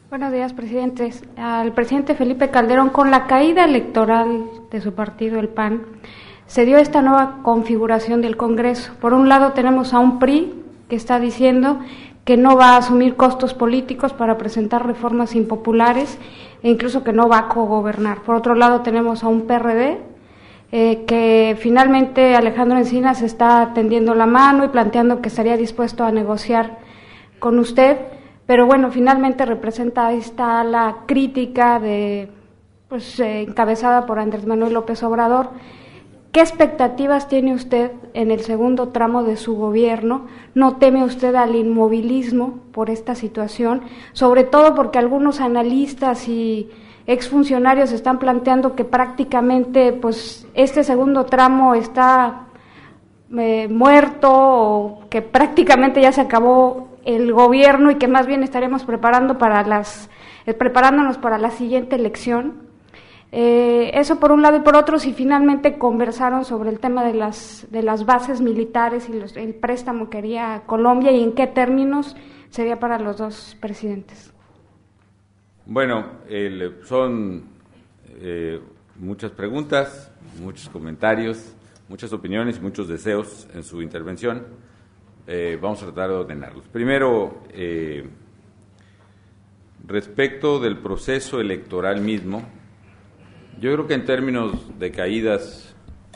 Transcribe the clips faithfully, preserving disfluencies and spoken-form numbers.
Buenos días, presidentes. Al presidente Felipe Calderón, con la caída electoral de su partido, el P A N, se dio esta nueva configuración del Congreso. Por un lado tenemos a un P R I que está diciendo que no va a asumir costos políticos para presentar reformas impopulares e incluso que no va a cogobernar. Por otro lado tenemos a un P R D eh, que finalmente Alejandro Encinas está tendiendo la mano y planteando que estaría dispuesto a negociar con usted, pero bueno, finalmente representa esta ala crítica de, pues, eh, encabezada por Andrés Manuel López Obrador. ¿Qué expectativas tiene usted en el segundo tramo de su gobierno? ¿No teme usted al inmovilismo por esta situación? Sobre todo porque algunos analistas y exfuncionarios están planteando que prácticamente pues este segundo tramo está eh, muerto, o que prácticamente ya se acabó el gobierno y que más bien estaremos preparando para las, eh, preparándonos para la siguiente elección. Eh, eso por un lado, y por otro, si finalmente conversaron sobre el tema de las de las bases militares y los, el préstamo que haría Colombia, y en qué términos sería para los dos presidentes. Bueno, el, son eh, muchas preguntas, muchos comentarios, muchas opiniones y muchos deseos en su intervención. Eh, vamos a tratar de ordenarlos. Primero, eh, respecto del proceso electoral mismo, yo creo que en términos de caídas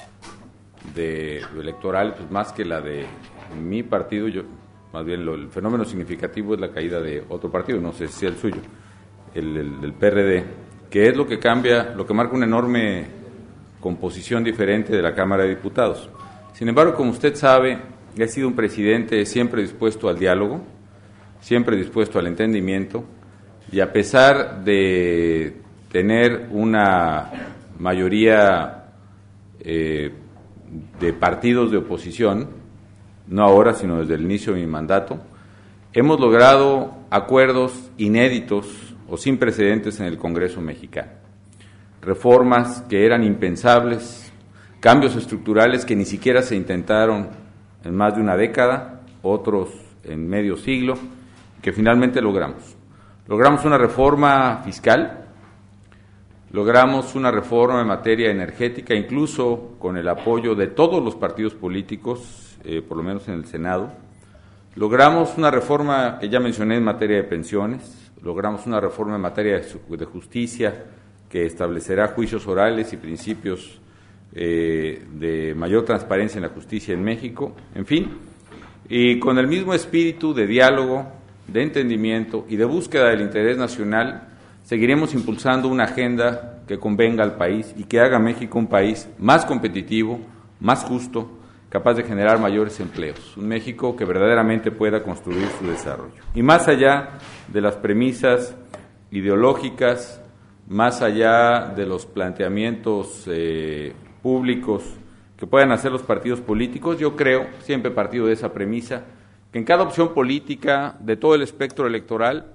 de lo electoral, pues más que la de mi partido, yo más bien lo, el fenómeno significativo es la caída de otro partido, no sé si el suyo, el, el, el P R D, que es lo que cambia, lo que marca una enorme composición diferente de la Cámara de Diputados. Sin embargo, como usted sabe, he sido un presidente siempre dispuesto al diálogo, siempre dispuesto al entendimiento, y a pesar de tener una mayoría eh, de partidos de oposición, no ahora, sino desde el inicio de mi mandato, hemos logrado acuerdos inéditos o sin precedentes en el Congreso mexicano. Reformas que eran impensables, cambios estructurales que ni siquiera se intentaron en más de una década, otros en medio siglo, que finalmente logramos. Logramos una reforma fiscal, logramos una reforma en materia energética, incluso con el apoyo de todos los partidos políticos, eh, por lo menos en el Senado. Logramos una reforma que ya mencioné en materia de pensiones, logramos una reforma en materia de, de justicia que establecerá juicios orales y principios eh, de mayor transparencia en la justicia en México, en fin, y con el mismo espíritu de diálogo, de entendimiento y de búsqueda del interés nacional, seguiremos impulsando una agenda que convenga al país y que haga México un país más competitivo, más justo, capaz de generar mayores empleos, un México que verdaderamente pueda construir su desarrollo. Y más allá de las premisas ideológicas, más allá de los planteamientos eh, públicos que puedan hacer los partidos políticos, yo creo, siempre partido de esa premisa, que en cada opción política de todo el espectro electoral,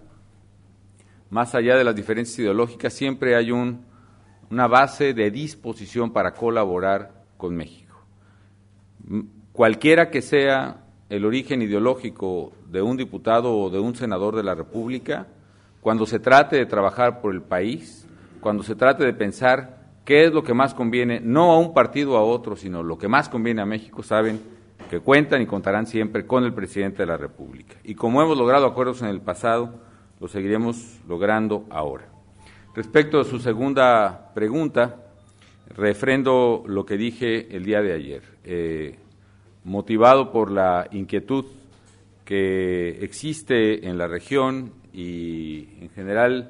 más allá de las diferencias ideológicas, siempre hay un, una base de disposición para colaborar con México. Cualquiera que sea el origen ideológico de un diputado o de un senador de la República, cuando se trate de trabajar por el país, cuando se trate de pensar qué es lo que más conviene, no a un partido o a otro, sino lo que más conviene a México, saben que cuentan y contarán siempre con el presidente de la República. Y como hemos logrado acuerdos en el pasado, lo seguiremos logrando ahora. Respecto a su segunda pregunta, refrendo lo que dije el día de ayer. Eh, motivado por la inquietud que existe en la región y en general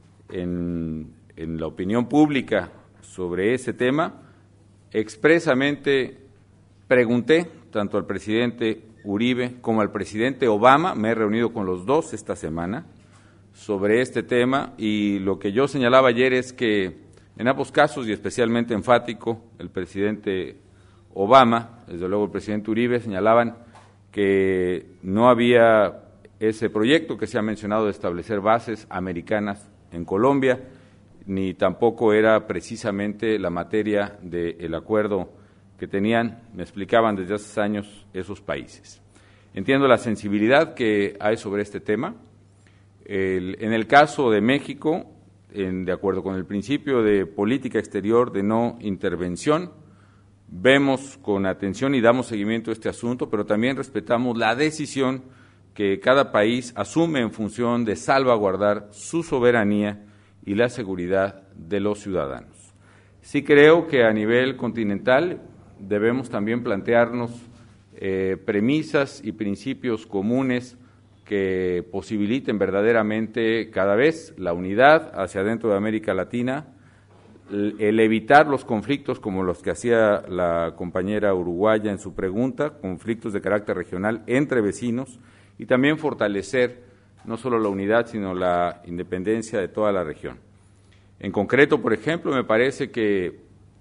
en, en la opinión pública sobre ese tema, expresamente pregunté tanto al presidente Uribe como al presidente Obama, me he reunido con los dos esta semana, sobre este tema, y lo que yo señalaba ayer es que en ambos casos, y especialmente enfático, el presidente Obama, desde luego el presidente Uribe, señalaban que no había ese proyecto que se ha mencionado de establecer bases americanas en Colombia, ni tampoco era precisamente la materia del acuerdo que tenían, me explicaban desde hace años, esos países. Entiendo la sensibilidad que hay sobre este tema. El, en el caso de México, en, de acuerdo con el principio de política exterior de no intervención, vemos con atención y damos seguimiento a este asunto, pero también respetamos la decisión que cada país asume en función de salvaguardar su soberanía y la seguridad de los ciudadanos. Sí creo que a nivel continental debemos también plantearnos eh, premisas y principios comunes que posibiliten verdaderamente cada vez la unidad hacia adentro de América Latina, el evitar los conflictos como los que hacía la compañera uruguaya en su pregunta, conflictos de carácter regional entre vecinos, y también fortalecer no solo la unidad, sino la independencia de toda la región. En concreto, por ejemplo, me parece que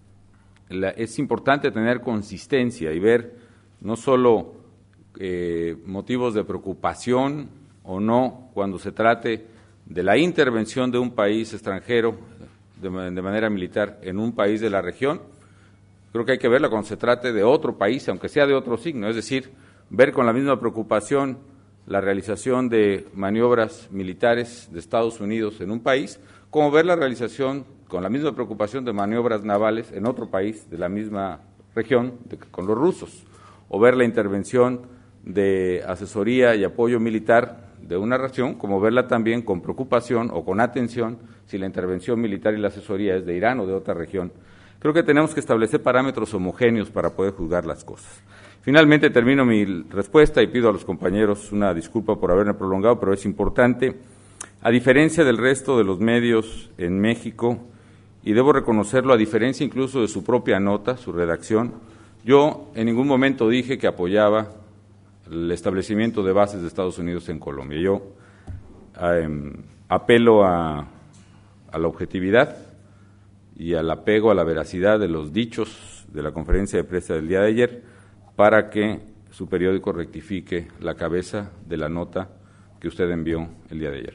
la, es importante tener consistencia y ver no solo eh, motivos de preocupación o no cuando se trate de la intervención de un país extranjero de, de manera militar en un país de la región. Creo que hay que verla cuando se trate de otro país, aunque sea de otro signo, es decir, ver con la misma preocupación la realización de maniobras militares de Estados Unidos en un país, como ver la realización con la misma preocupación de maniobras navales en otro país de la misma región, de, con los rusos, o ver la intervención de asesoría y apoyo militar de una región, como verla también con preocupación o con atención si la intervención militar y la asesoría es de Irán o de otra región. Creo que tenemos que establecer parámetros homogéneos para poder juzgar las cosas. Finalmente termino mi respuesta y pido a los compañeros una disculpa por haberme prolongado, pero es importante. A diferencia del resto de los medios en México, y debo reconocerlo, a diferencia incluso de su propia nota, su redacción, yo en ningún momento dije que apoyaba el establecimiento de bases de Estados Unidos en Colombia. Yo eh, apelo a, a la objetividad y al apego a la veracidad de los dichos de la conferencia de prensa del día de ayer, para que su periódico rectifique la cabeza de la nota que usted envió el día de ayer.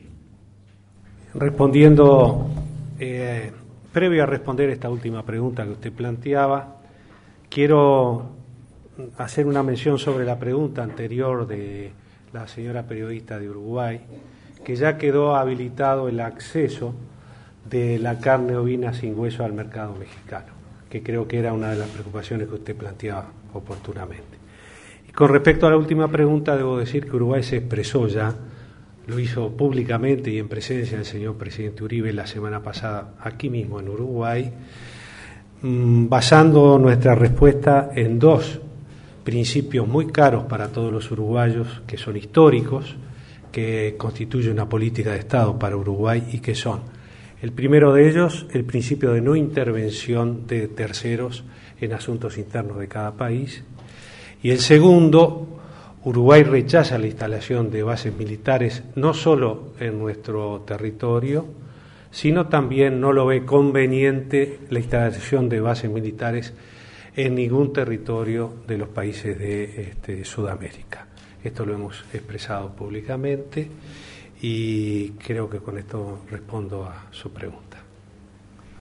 Respondiendo, eh, previo a responder esta última pregunta que usted planteaba, quiero hacer una mención sobre la pregunta anterior de la señora periodista de Uruguay, que ya quedó habilitado el acceso de la carne ovina sin hueso al mercado mexicano, que creo que era una de las preocupaciones que usted planteaba oportunamente. Y con respecto a la última pregunta, debo decir que Uruguay se expresó ya, lo hizo públicamente y en presencia del señor presidente Uribe la semana pasada aquí mismo en Uruguay, mmm, basando nuestra respuesta en dos principios muy caros para todos los uruguayos, que son históricos, que constituyen una política de Estado para Uruguay y que son: el primero de ellos, el principio de no intervención de terceros en asuntos internos de cada país, y el segundo, Uruguay rechaza la instalación de bases militares no solo en nuestro territorio, sino también no lo ve conveniente la instalación de bases militares en ningún territorio de los países de este, Sudamérica. Esto lo hemos expresado públicamente y creo que con esto respondo a su pregunta.